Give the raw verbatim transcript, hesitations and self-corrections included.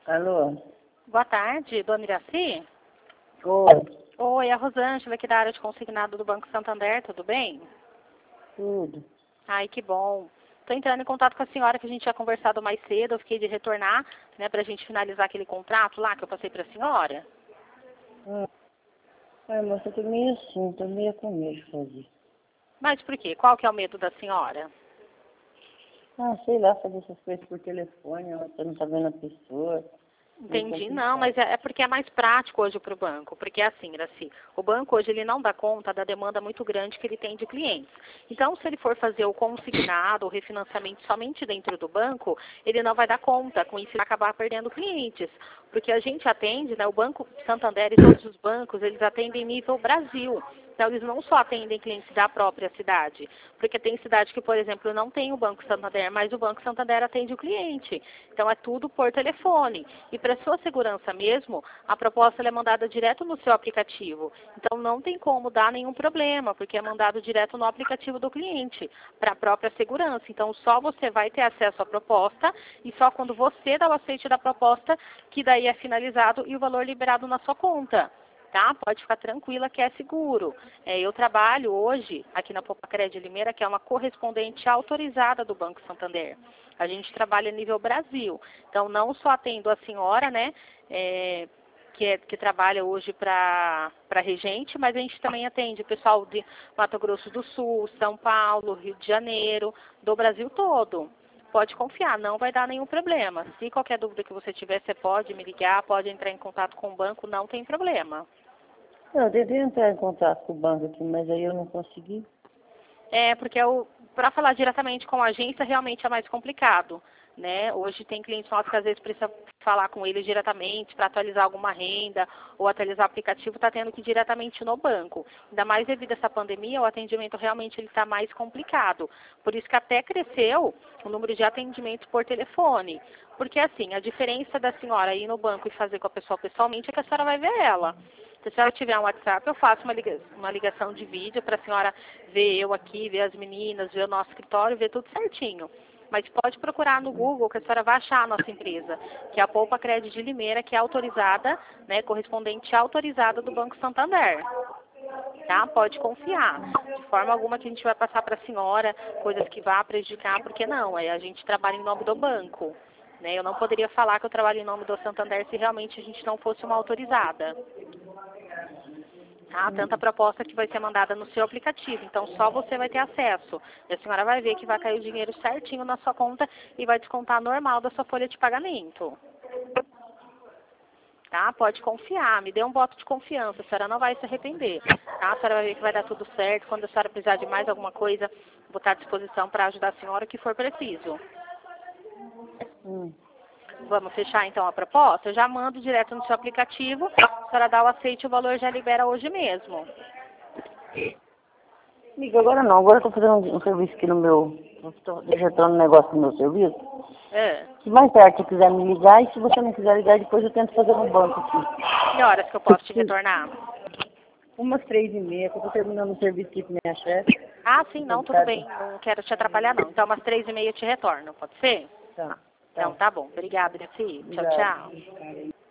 Alô? Boa tarde, dona Iraci? Oi. Oi, é a Rosângela aqui da área de consignado do Banco Santander, tudo bem? Tudo. Ai, que bom. Estou entrando em contato com a senhora que a gente tinha conversado mais cedo, eu fiquei de retornar, né, para a gente finalizar aquele contrato lá que eu passei para a senhora. Hum. Ai, moça, eu tô meio assim, tô meio com medo de fazer. Mas por quê? Qual que é o medo da senhora? Ah, sei lá, fazer essas coisas por telefone, você não tá vendo a pessoa. Meio Entendi, não, complicado. mas é, é porque é mais prático hoje para o banco, porque é assim, Iraci, o banco hoje ele não dá conta da demanda muito grande que ele tem de clientes. Então, se ele for fazer o consignado, o refinanciamento somente dentro do banco, ele não vai dar conta, com isso ele vai acabar perdendo clientes, porque a gente atende, né, o Banco Santander e todos os bancos, eles atendem nível Brasil. Então, eles não só atendem clientes da própria cidade, porque tem cidade que, por exemplo, não tem o Banco Santander, mas o Banco Santander atende o cliente. Então, é tudo por telefone. E para sua segurança mesmo, a proposta ela é mandada direto no seu aplicativo. Então, não tem como dar nenhum problema, porque é mandado direto no aplicativo do cliente, para a própria segurança. Então, só você vai ter acesso à proposta e só quando você dá o aceite da proposta, que daí é finalizado e o valor liberado na sua conta. Tá? Pode ficar tranquila que é seguro. É, eu trabalho hoje aqui na Popacred de Limeira, que é uma correspondente autorizada do Banco Santander. A gente trabalha a nível Brasil. Então, não só atendo a senhora, né, é, que, é, que trabalha hoje para a Regente, mas a gente também atende o pessoal de Mato Grosso do Sul, São Paulo, Rio de Janeiro, do Brasil todo. Pode confiar, não vai dar nenhum problema. Se qualquer dúvida que você tiver, você pode me ligar, pode entrar em contato com o banco, não tem problema. Eu tentei entrar em contato com o banco aqui, mas aí eu não consegui. É, porque para falar diretamente com a agência realmente é mais complicado, né? Hoje tem clientes nossos que às vezes precisa falar com eles diretamente para atualizar alguma renda ou atualizar o aplicativo, está tendo que ir diretamente no banco. Ainda mais devido a essa pandemia, o atendimento realmente está mais complicado. Por isso que até cresceu o número de atendimentos por telefone. Porque assim, a diferença da senhora ir no banco e fazer com a pessoa pessoalmente é que a senhora vai ver ela. Se a senhora tiver um WhatsApp, eu faço uma ligação, uma ligação de vídeo para a senhora ver eu aqui, ver as meninas, ver o nosso escritório, ver tudo certinho. Mas pode procurar no Google que a senhora vai achar a nossa empresa, que é a Popacred de Limeira, que é autorizada, né, correspondente autorizada do Banco Santander. Tá? Pode confiar. De forma alguma que a gente vai passar para a senhora coisas que vá prejudicar, porque não, é, a gente trabalha em nome do banco. Né? Eu não poderia falar que eu trabalho em nome do Santander se realmente a gente não fosse uma autorizada. Tá? Tanta proposta que vai ser mandada no seu aplicativo, então só você vai ter acesso. E a senhora vai ver que vai cair o dinheiro certinho na sua conta e vai descontar normal da sua folha de pagamento. Tá? Pode confiar, me dê um voto de confiança, a senhora não vai se arrepender. Tá? A senhora vai ver que vai dar tudo certo, quando a senhora precisar de mais alguma coisa, vou estar à disposição para ajudar a senhora o que for preciso. Hum. Vamos fechar então a proposta? Eu já mando direto no seu aplicativo, a senhora dá o aceite e o valor já libera hoje mesmo. Amiga, agora não, agora eu tô fazendo um, um serviço aqui no meu. Estou rejeitando um negócio no meu serviço. É. Se mais tarde você quiser me ligar, e se você não quiser ligar, depois eu tento fazer no banco aqui. Que horas que eu posso te retornar? Umas três e meia, que eu tô terminando o serviço aqui com minha chefe. Ah, sim, não, tudo Tá, bem. Não quero te atrapalhar, não. Então, umas três e meia eu te retorno, pode ser? tá. Então, tá bom. Obrigada, Iraci. Tchau, Obrigado. tchau.